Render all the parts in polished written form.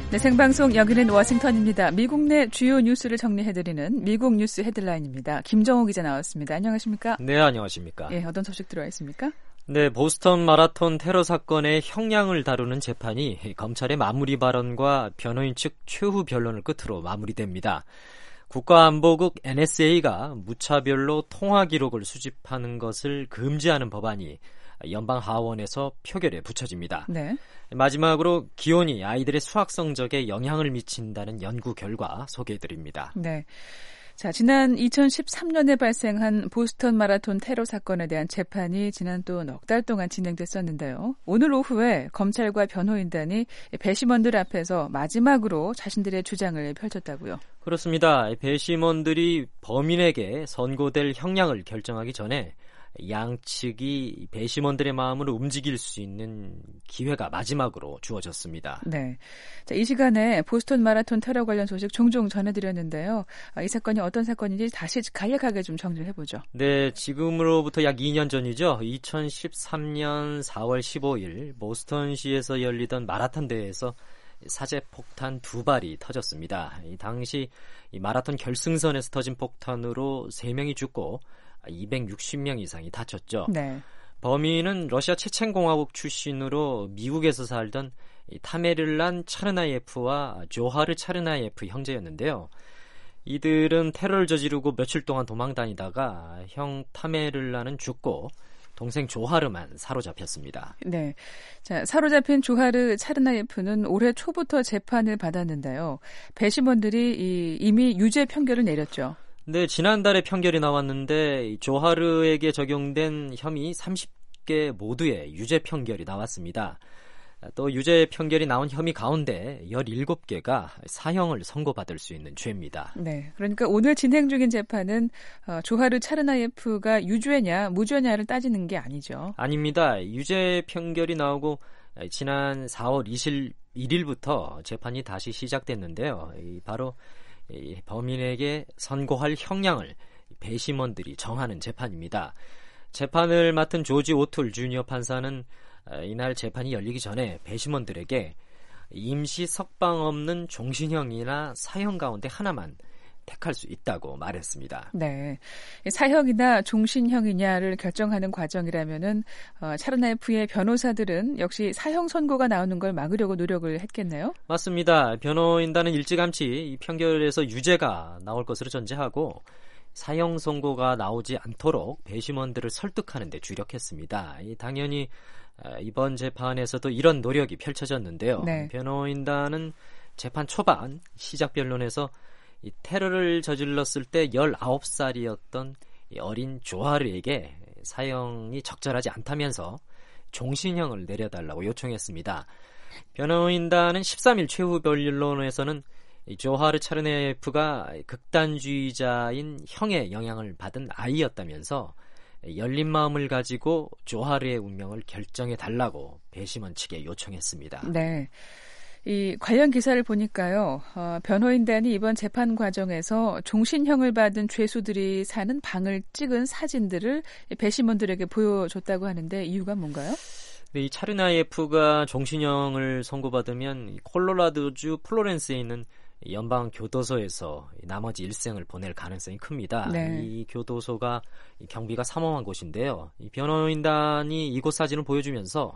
네, 생방송 여기는 워싱턴입니다. 미국 내 주요 뉴스를 정리해드리는 미국 뉴스 헤드라인입니다. 김정호 기자 나왔습니다. 안녕하십니까? 네, 안녕하십니까? 예, 어떤 소식 들어와 있습니까? 네, 보스턴 마라톤 테러 사건의 형량을 다루는 재판이 검찰의 마무리 발언과 변호인 측 최후 변론을 끝으로 마무리됩니다. 국가안보국 NSA가 무차별로 통화 기록을 수집하는 것을 금지하는 법안이 연방 하원에서 표결에 붙여집니다. 네. 마지막으로 기온이 아이들의 수학 성적에 영향을 미친다는 연구 결과 소개해드립니다. 네. 자, 지난 2013년에 발생한 보스턴 마라톤 테러 사건에 대한 재판이 지난 또 넉 달 동안 진행됐었는데요. 오늘 오후에 검찰과 변호인단이 배심원들 앞에서 마지막으로 자신들의 주장을 펼쳤다고요. 그렇습니다. 배심원들이 범인에게 선고될 형량을 결정하기 전에 양측이 배심원들의 마음으로 움직일 수 있는 기회가 마지막으로 주어졌습니다. 네, 자, 이 시간에 보스턴 마라톤 테러 관련 소식 종종 전해드렸는데요. 이 사건이 어떤 사건인지 다시 간략하게 좀 정리를 해보죠. 네, 지금으로부터 약 2년 전이죠. 2013년 4월 15일 보스턴시에서 열리던 마라톤 대회에서 사제 폭탄 2발이 터졌습니다. 이 당시 이 마라톤 결승선에서 터진 폭탄으로 3명이 죽고 260명 이상이 다쳤죠. 네. 범인은 러시아 체첸공화국 출신으로 미국에서 살던 타메릴란 차르나예프와 조하르 차르나예프 형제였는데요. 이들은 테러를 저지르고 며칠 동안 도망 다니다가 형 타메릴란은 죽고 동생 조하르만 사로잡혔습니다. 네, 자, 사로잡힌 조하르 차르나예프는 올해 초부터 재판을 받았는데요. 배심원들이 이미 유죄 판결을 내렸죠. 네, 지난달에 판결이 나왔는데 조하르에게 적용된 혐의 30개 모두의 유죄 판결이 나왔습니다. 또 유죄 판결이 나온 혐의 가운데 17개가 사형을 선고받을 수 있는 죄입니다. 네, 그러니까 오늘 진행 중인 재판은 조하르 차르나예프가 유죄냐 무죄냐를 따지는 게 아니죠. 아닙니다. 유죄 판결이 나오고 지난 4월 21일부터 재판이 다시 시작됐는데요. 바로 범인에게 선고할 형량을 배심원들이 정하는 재판입니다. 재판을 맡은 조지 오툴 주니어 판사는 이날 재판이 열리기 전에 배심원들에게 임시 석방 없는 종신형이나 사형 가운데 하나만 택할 수 있다고 말했습니다. 네, 사형이나 종신형이냐를 결정하는 과정이라면은 차르나예프의 변호사들은 역시 사형 선고가 나오는 걸 막으려고 노력을 했겠네요. 맞습니다. 변호인단은 일찌감치 이 판결에서 유죄가 나올 것으로 전제하고 사형 선고가 나오지 않도록 배심원들을 설득하는 데 주력했습니다. 당연히 이번 재판에서도 이런 노력이 펼쳐졌는데요. 네. 변호인단은 재판 초반 시작 변론에서 이 테러를 저질렀을 때 19살이었던 어린 조하르에게 사형이 적절하지 않다면서 종신형을 내려달라고 요청했습니다. 변호인단은 13일 최후 변론에서는 조하르 차르네프가 극단주의자인 형의 영향을 받은 아이였다면서 열린 마음을 가지고 조하르의 운명을 결정해달라고 배심원 측에 요청했습니다. 네. 이 관련 기사를 보니까요. 변호인단이 이번 재판 과정에서 종신형을 받은 죄수들이 사는 방을 찍은 사진들을 배심원들에게 보여줬다고 하는데 이유가 뭔가요? 네, 이 차르나예프가 종신형을 선고받으면 콜로라도주 플로렌스에 있는 연방 교도소에서 나머지 일생을 보낼 가능성이 큽니다. 네. 이 교도소가 경비가 삼엄한 곳인데요. 이 변호인단이 이곳 사진을 보여주면서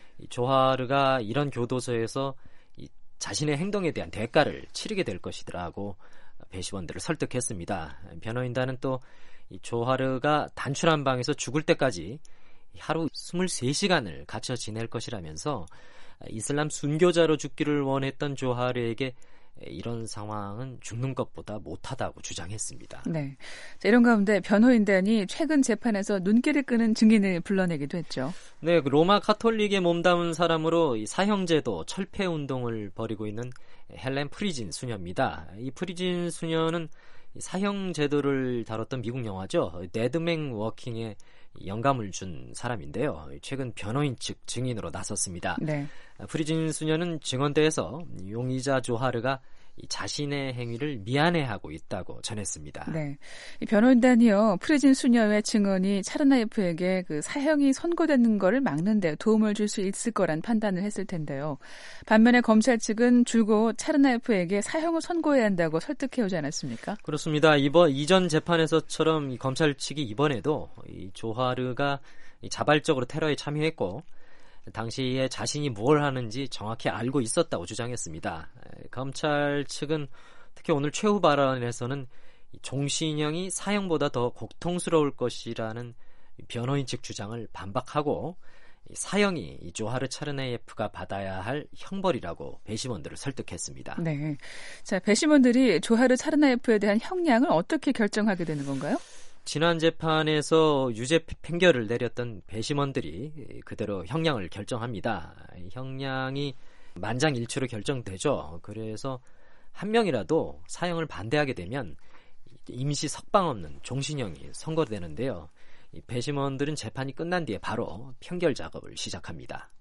조하르가 이런 교도소에서 자신의 행동에 대한 대가를 치르게 될 것이라고 배심원들을 설득했습니다. 변호인단은 또 조하르가 단출한 방에서 죽을 때까지 하루 23시간을 갇혀 지낼 것이라면서 이슬람 순교자로 죽기를 원했던 조하르에게 이런 상황은 죽는 것보다 못하다고 주장했습니다. 네, 자, 이런 가운데 변호인단이 최근 재판에서 눈길을 끄는 증인을 불러내기도 했죠. 네, 로마 카톨릭에 몸담은 사람으로 이 사형제도 철폐 운동을 벌이고 있는 헬렌 프리진 수녀입니다. 이 프리진 수녀는 사형 제도를 다뤘던 미국 영화죠. 데드맨 워킹에 영감을 준 사람인데요. 최근 변호인 측 증인으로 나섰습니다. 네. 프리진 수녀는 증언대에서 용의자 조하르가 이 자신의 행위를 미안해하고 있다고 전했습니다. 네, 이 변호인단이요 프리즌 수녀의 증언이 차르나예프에게 그 사형이 선고되는 것을 막는 데 도움을 줄 수 있을 거란 판단을 했을 텐데요. 반면에 검찰 측은 줄곧 차르나예프에게 사형을 선고해야 한다고 설득해오지 않았습니까? 그렇습니다. 이전 재판에서처럼 이 검찰 측이 이번에도 이 조하르가 자발적으로 테러에 참여했고 당시에 자신이 뭘 하는지 정확히 알고 있었다고 주장했습니다. 검찰 측은 특히 오늘 최후 발언에서는 종신형이 사형보다 더 고통스러울 것이라는 변호인 측 주장을 반박하고 사형이 조하르 차르나예프가 받아야 할 형벌이라고 배심원들을 설득했습니다. 네, 자 배심원들이 조하르 차르나예프에 대한 형량을 어떻게 결정하게 되는 건가요? 지난 재판에서 유죄 판결을 내렸던 배심원들이 그대로 형량을 결정합니다. 형량이 만장일치로 결정되죠. 그래서 한 명이라도 사형을 반대하게 되면 임시 석방 없는 종신형이 선고되는데요. 배심원들은 재판이 끝난 뒤에 바로 판결 작업을 시작합니다.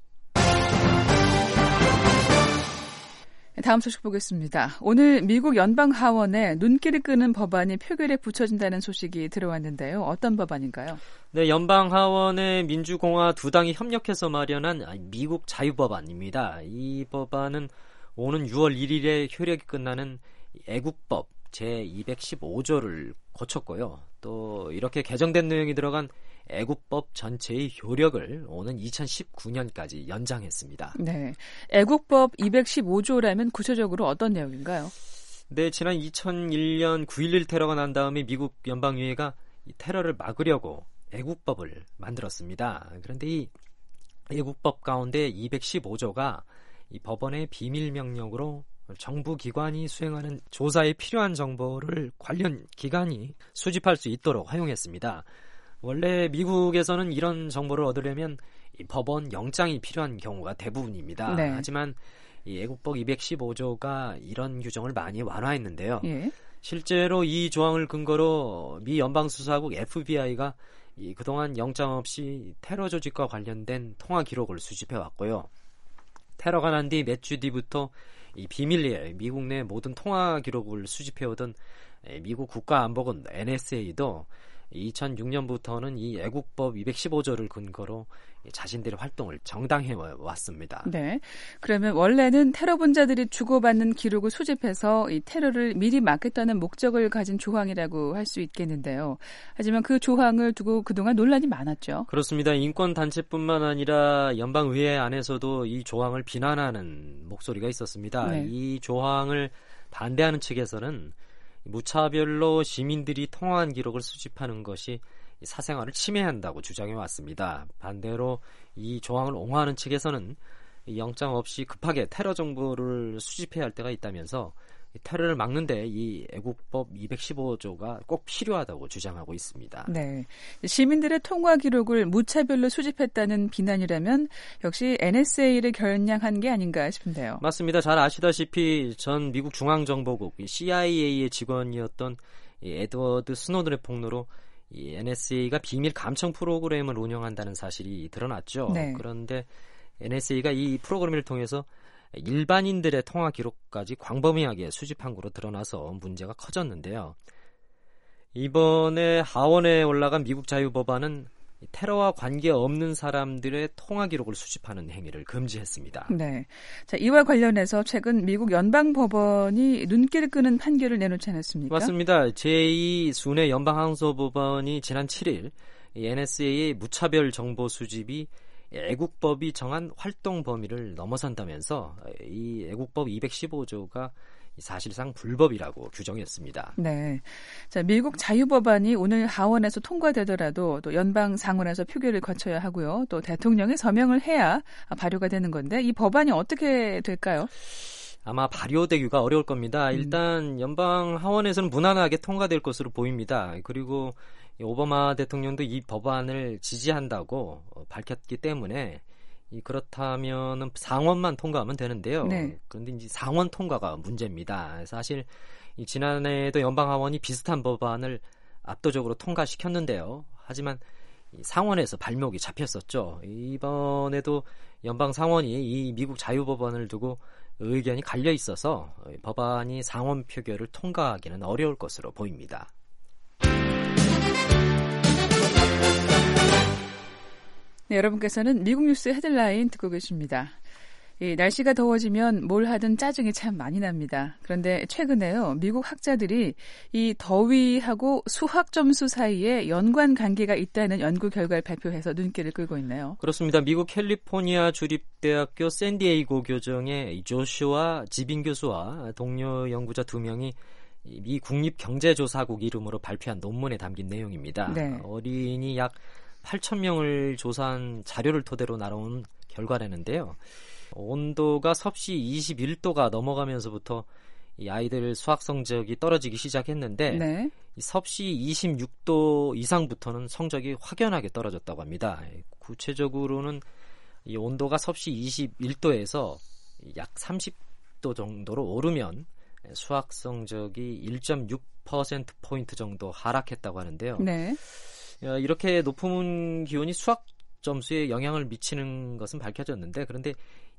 다음 소식 보겠습니다. 오늘 미국 연방하원에 눈길을 끄는 법안이 표결에 붙여진다는 소식이 들어왔는데요. 어떤 법안인가요? 네, 연방하원의 민주공화 두 당이 협력해서 마련한 미국 자유법안입니다. 이 법안은 오는 6월 1일에 효력이 끝나는 애국법 제215조를 고쳤고요. 또 이렇게 개정된 내용이 들어간 애국법 전체의 효력을 오는 2019년까지 연장했습니다. 네, 애국법 215조라면 구체적으로 어떤 내용인가요? 네, 지난 2001년 9.11 테러가 난 다음에 미국 연방의회가 이 테러를 막으려고 애국법을 만들었습니다. 그런데 이 애국법 가운데 215조가 이 법원의 비밀 명령으로 정부 기관이 수행하는 조사에 필요한 정보를 관련 기관이 수집할 수 있도록 허용했습니다. 원래 미국에서는 이런 정보를 얻으려면 이 법원 영장이 필요한 경우가 대부분입니다. 네. 하지만 이 애국법 215조가 이런 규정을 많이 완화했는데요. 예. 실제로 이 조항을 근거로 미 연방수사국 FBI가 그동안 영장 없이 테러 조직과 관련된 통화 기록을 수집해 왔고요. 테러가 난 뒤 몇 주 뒤부터 이 비밀리에 미국 내 모든 통화 기록을 수집해 오던 미국 국가안보군 NSA도 2006년부터는 이 애국법 215조를 근거로 자신들의 활동을 정당해 왔습니다. 네. 그러면 원래는 테러 분자들이 주고받는 기록을 수집해서 이 테러를 미리 막겠다는 목적을 가진 조항이라고 할 수 있겠는데요. 하지만 그 조항을 두고 그동안 논란이 많았죠. 그렇습니다. 인권단체뿐만 아니라 연방의회 안에서도 이 조항을 비난하는 목소리가 있었습니다. 네. 이 조항을 반대하는 측에서는 무차별로 시민들이 통화한 기록을 수집하는 것이 사생활을 침해한다고 주장해 왔습니다. 반대로 이 조항을 옹호하는 측에서는 영장 없이 급하게 테러 정보를 수집해야 할 때가 있다면서 테러를 막는데 이 애국법 215조가 꼭 필요하다고 주장하고 있습니다. 네, 시민들의 통화 기록을 무차별로 수집했다는 비난이라면 역시 NSA를 겨냥한 게 아닌가 싶은데요. 맞습니다. 잘 아시다시피 전 미국 중앙정보국 CIA의 직원이었던 에드워드 스노든의 폭로로 이 NSA가 비밀 감청 프로그램을 운영한다는 사실이 드러났죠. 네. 그런데 NSA가 이 프로그램을 통해서 일반인들의 통화 기록까지 광범위하게 수집한 것으로 드러나서 문제가 커졌는데요. 이번에 하원에 올라간 미국 자유법안은 테러와 관계없는 사람들의 통화 기록을 수집하는 행위를 금지했습니다. 네. 자, 이와 관련해서 최근 미국 연방법원이 눈길을 끄는 판결을 내놓지 않았습니까? 맞습니다. 제2순회 연방항소법원이 지난 7일 NSA의 무차별 정보 수집이 애국법이 정한 활동 범위를 넘어선다면서 이 애국법 215조가 사실상 불법이라고 규정했습니다. 네. 자, 미국 자유법안이 오늘 하원에서 통과되더라도 또 연방 상원에서 표결을 거쳐야 하고요. 또 대통령이 서명을 해야 발효가 되는 건데 이 법안이 어떻게 될까요? 아마 발효되기가 어려울 겁니다. 일단 연방 하원에서는 무난하게 통과될 것으로 보입니다. 그리고 오바마 대통령도 이 법안을 지지한다고 밝혔기 때문에 그렇다면 상원만 통과하면 되는데요. 네. 그런데 이제 상원 통과가 문제입니다. 사실 지난해에도 연방 하원이 비슷한 법안을 압도적으로 통과시켰는데요. 하지만 상원에서 발목이 잡혔었죠. 이번에도 연방 상원이 이 미국 자유법안을 두고 의견이 갈려 있어서 법안이 상원 표결을 통과하기는 어려울 것으로 보입니다. 네, 여러분께서는 미국 뉴스 헤드라인 듣고 계십니다. 날씨가 더워지면 뭘 하든 짜증이 참 많이 납니다. 그런데 최근에요, 미국 학자들이 이 더위하고 수학 점수 사이에 연관 관계가 있다는 연구 결과를 발표해서 눈길을 끌고 있네요. 그렇습니다. 미국 캘리포니아 주립대학교 샌디에이고 교정의 조슈아 지빈 교수와 동료 연구자 2명이 미 국립경제조사국 이름으로 발표한 논문에 담긴 내용입니다. 네. 어린이 약 8,000명을 조사한 자료를 토대로 나온 결과라는데요. 온도가 섭씨 21도가 넘어가면서부터 이 아이들 수학 성적이 떨어지기 시작했는데 네. 섭씨 26도 이상부터는 성적이 확연하게 떨어졌다고 합니다. 구체적으로는 이 온도가 섭씨 21도에서 약 30도 정도로 오르면 수학 성적이 1.6%포인트 정도 하락했다고 하는데요. 네. 이렇게 높은 기온이 수학 점수에 영향을 미치는 것은 밝혀졌는데, 그런데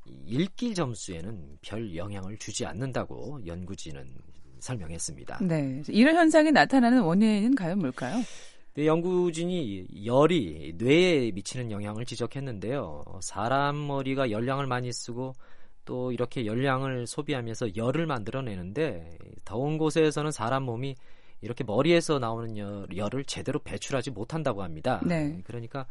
읽기 점수에는 별 영향을 주지 않는다고 연구진은 설명했습니다. 네. 이런 현상이 나타나는 원인은 과연 뭘까요? 네, 연구진이 열이 뇌에 미치는 영향을 지적했는데요. 사람 머리가 열량을 많이 쓰고 또 이렇게 열량을 소비하면서 열을 만들어내는데, 더운 곳에서는 사람 몸이 이렇게 머리에서 나오는 열을 제대로 배출하지 못한다고 합니다. 네. 그러니까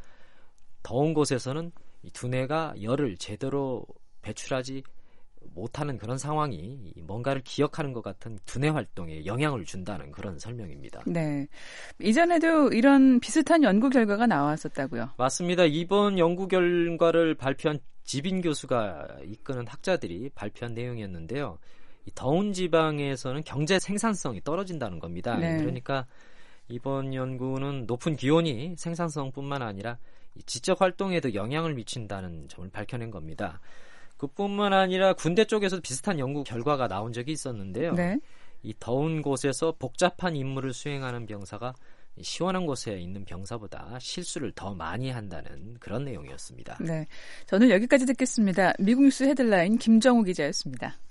더운 곳에서는 이 두뇌가 열을 제대로 배출하지 못하는 그런 상황이 뭔가를 기억하는 것 같은 두뇌 활동에 영향을 준다는 그런 설명입니다. 네. 이전에도 이런 비슷한 연구 결과가 나왔었다고요? 맞습니다. 이번 연구 결과를 발표한 지빈 교수가 이끄는 학자들이 발표한 내용이었는데요. 이 더운 지방에서는 경제 생산성이 떨어진다는 겁니다. 네. 그러니까 이번 연구는 높은 기온이 생산성뿐만 아니라 지적 활동에도 영향을 미친다는 점을 밝혀낸 겁니다. 그뿐만 아니라 군대 쪽에서도 비슷한 연구 결과가 나온 적이 있었는데요. 네. 이 더운 곳에서 복잡한 임무를 수행하는 병사가 시원한 곳에 있는 병사보다 실수를 더 많이 한다는 그런 내용이었습니다. 네. 저는 여기까지 듣겠습니다. 미국 뉴스 헤드라인 김정우 기자였습니다.